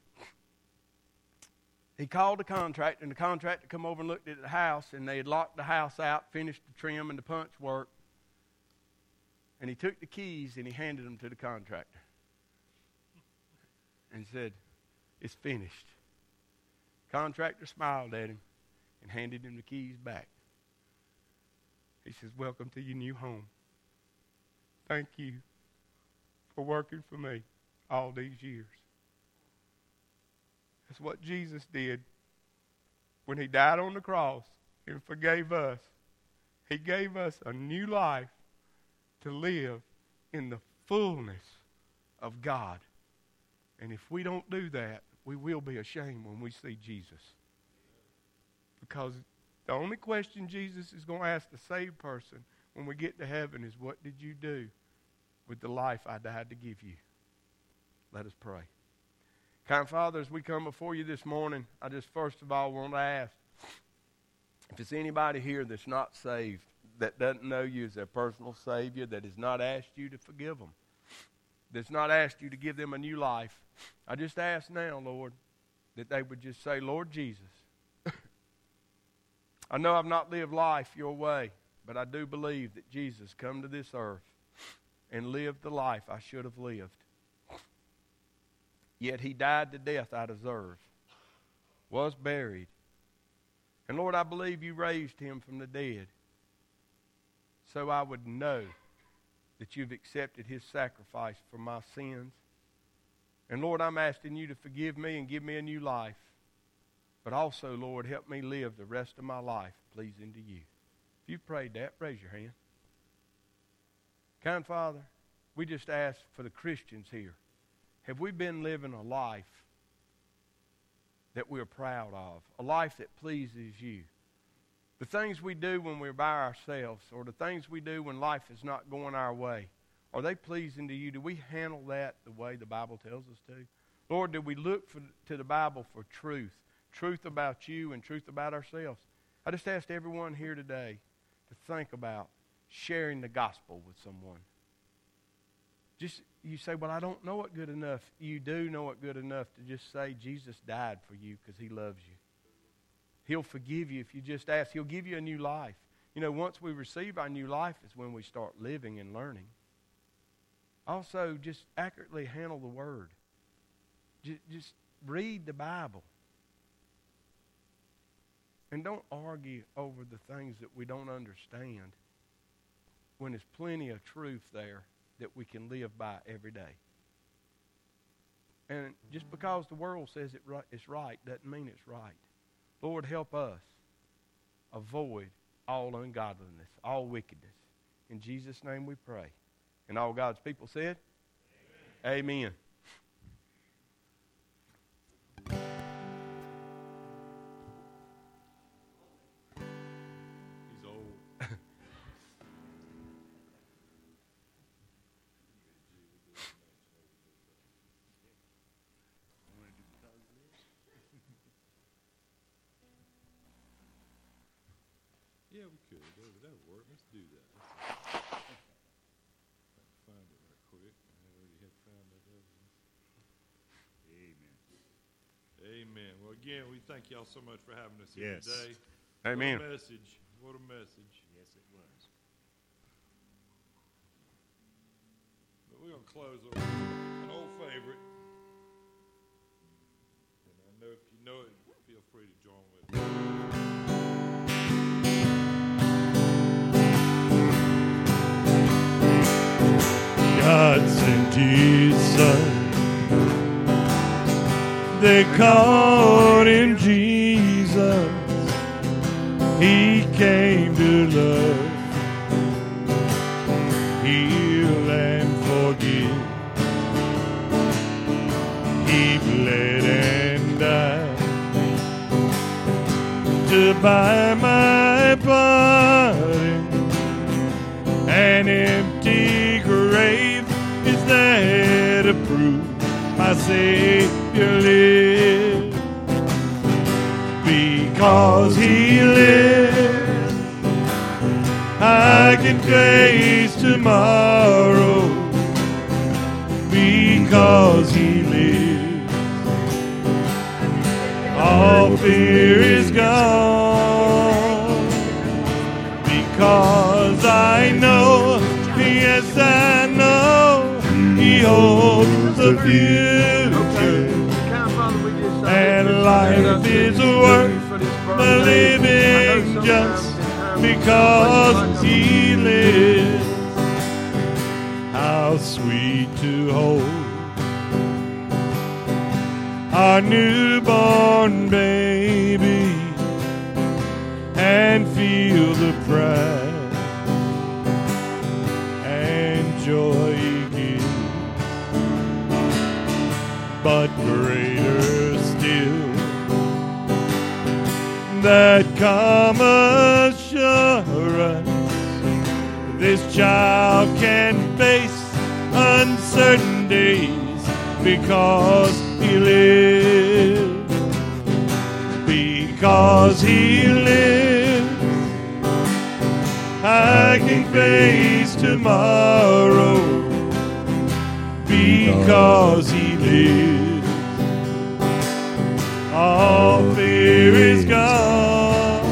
he called the contractor, and the contractor come over and looked at the house, and they had locked the house out, finished the trim and the punch work. And he took the keys and he handed them to the contractor and said, it's finished. Contractor smiled at him and handed him the keys back. He says, welcome to your new home. Thank you for working for me all these years. That's what Jesus did when he died on the cross and forgave us. He gave us a new life to live in the fullness of God. And if we don't do that, we will be ashamed when we see Jesus. Because the only question Jesus is going to ask the saved person when we get to heaven is, what did you do with the life I died to give you? Let us pray. Kind Father, as we come before you this morning, I just first of all want to ask, if there's anybody here that's not saved, that doesn't know you as their personal Savior, that has not asked you to forgive them, that's not asked you to give them a new life, I just ask now, Lord, that they would just say, Lord Jesus, I know I've not lived life your way, but I do believe that Jesus come to this earth and lived the life I should have lived. Yet he died the death I deserve, was buried. And Lord, I believe you raised him from the dead, so I would know that you've accepted his sacrifice for my sins. And Lord, I'm asking you to forgive me and give me a new life. But also, Lord, help me live the rest of my life pleasing to you. If you've prayed that, raise your hand. Kind Father, we just ask for the Christians here. Have we been living a life that we're proud of? A life that pleases you? The things we do when we're by ourselves, or the things we do when life is not going our way, are they pleasing to you? Do we handle that the way the Bible tells us to? Lord, do we look to the Bible for truth? Truth about you and truth about ourselves. I just asked everyone here today to think about sharing the gospel with someone. Just, you say, well, I don't know it good enough. You do know it good enough to just say Jesus died for you because he loves you. He'll forgive you if you just ask. He'll give you a new life. You know, once we receive our new life is when we start living and learning. Also, just accurately handle the Word. Just read the Bible. And don't argue over the things that we don't understand when there's plenty of truth there that we can live by every day. And just because the world says it's right doesn't mean it's right. Lord, help us avoid all ungodliness, all wickedness. In Jesus' name we pray. And all God's people said, Amen. He's old. Yeah, we could. That would work. Let's do that. Find it right quick. I already had found that other one. Amen. Amen. Well, again, we thank y'all so much for having us here Yes. today. Amen. What a message. What a message. Yes, it was. But we're going to close with an old favorite. And I know if you know it, feel free to join with us. God sent his son. They called him Jesus. He came to love, heal, and forgive. He bled and died to buy my pardon. An empty grave is there to prove my Savior lives. Because he lives, I can face tomorrow. Because he lives, all fear is gone. Because I know, yes I know, he holds the future. And life is worth the living just because he lives. How sweet to hold our newborn baby and feel the pride and joy he gives. But greater still, that calm assurance this child can face uncertain days because he lives. Because he lives, I can face tomorrow. Because he lives, all fear is gone.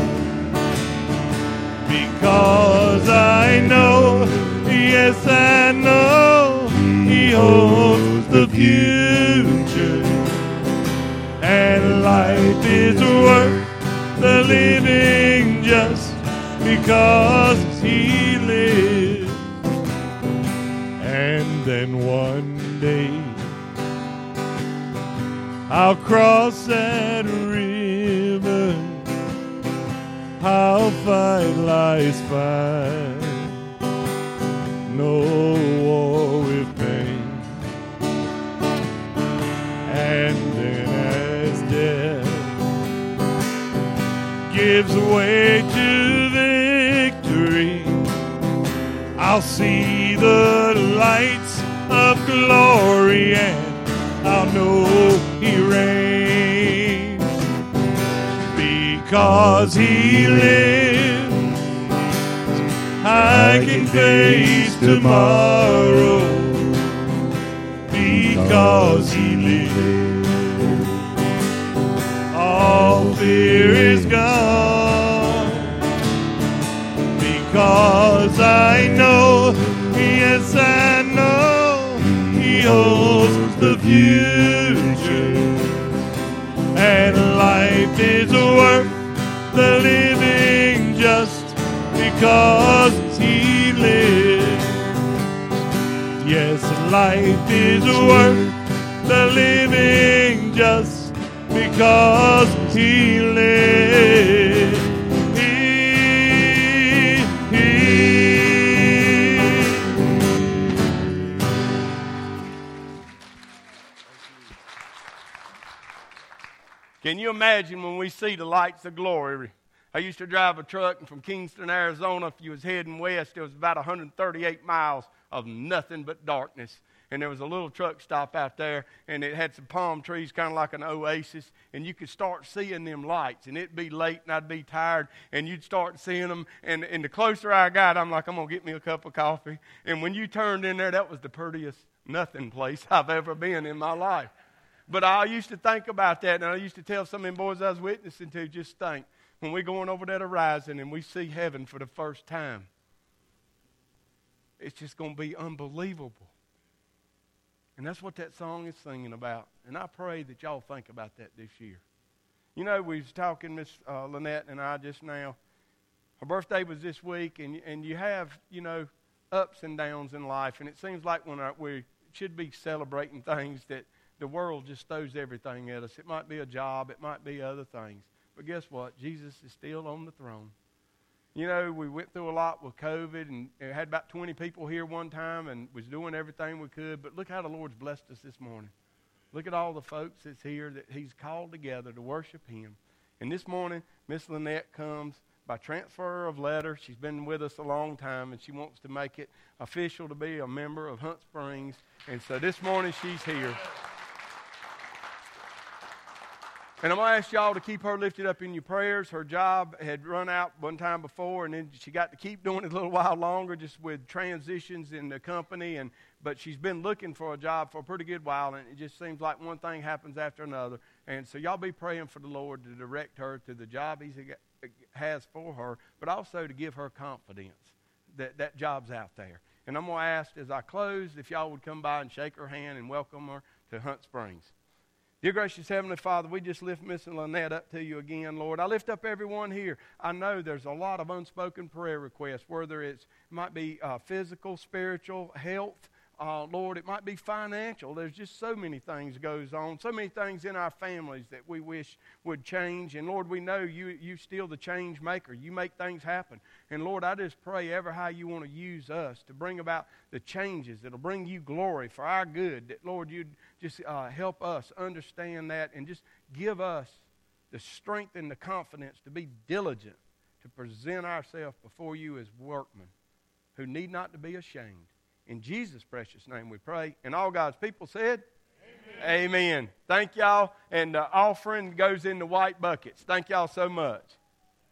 Because I know, yes I know, he holds the future. And life is worth the living just because he lives. And then one day I'll cross that river, I'll fight life's fight, no war with pain. And then as death gives way to victory. I'll see the lights of glory and I'll know He reigns. Because He lives, I can face tomorrow. Because He lives, all fear is gone. Because I know, yes I know, He holds the future. And life is worth the living just because He lives. Yes, life is worth the living just because He lives. Can you imagine when we see the lights of glory? I used to drive a truck from Kingston, Arizona. If you was heading west, it was about 138 miles of nothing but darkness. And there was a little truck stop out there, and it had some palm trees, kind of like an oasis, and you could start seeing them lights. And it'd be late, and I'd be tired, and you'd start seeing them. And the closer I got, I'm like, I'm going to get me a cup of coffee. And when you turned in there, that was the prettiest nothing place I've ever been in my life. But I used to think about that, and I used to tell some of them boys I was witnessing to, just think, when we're going over that horizon and we see heaven for the first time, it's just going to be unbelievable. And that's what that song is singing about. And I pray that y'all think about that this year. You know, we was talking, Miss Lynette and I just now. Her birthday was this week, and you have, you know, ups and downs in life. And it seems like when we should be celebrating things that the world just throws everything at us. It might be a job. It might be other things. But guess what? Jesus is still on the throne. You know, we went through a lot with COVID and had about 20 people here one time and was doing everything we could. But look how the Lord's blessed us this morning. Look at all the folks that's here that He's called together to worship Him. And this morning, Miss Lynette comes by transfer of letter. She's been with us a long time, and she wants to make it official to be a member of Hunt Springs. And so this morning she's here. And I'm going to ask y'all to keep her lifted up in your prayers. Her job had run out one time before, and then she got to keep doing it a little while longer just with transitions in the company. But she's been looking for a job for a pretty good while, and it just seems like one thing happens after another. And so y'all be praying for the Lord to direct her to the job He has for her, but also to give her confidence that that job's out there. And I'm going to ask as I close if y'all would come by and shake her hand and welcome her to Hunt Springs. Dear gracious Heavenly Father, we just lift Miss Lynette up to you again, Lord. I lift up everyone here. I know there's a lot of unspoken prayer requests, whether it might be physical, spiritual, health. Lord, it might be financial. There's just so many things goes on, so many things in our families that we wish would change. And Lord, we know you still the change maker. You make things happen. And Lord, I just pray ever how you want to use us to bring about the changes that'll bring you glory for our good. That Lord, you'd just help us understand that and just give us the strength and the confidence to be diligent to present ourselves before you as workmen who need not to be ashamed. In Jesus' precious name we pray. And all God's people said, Amen. Amen. Thank y'all. And the offering goes in the white buckets. Thank y'all so much.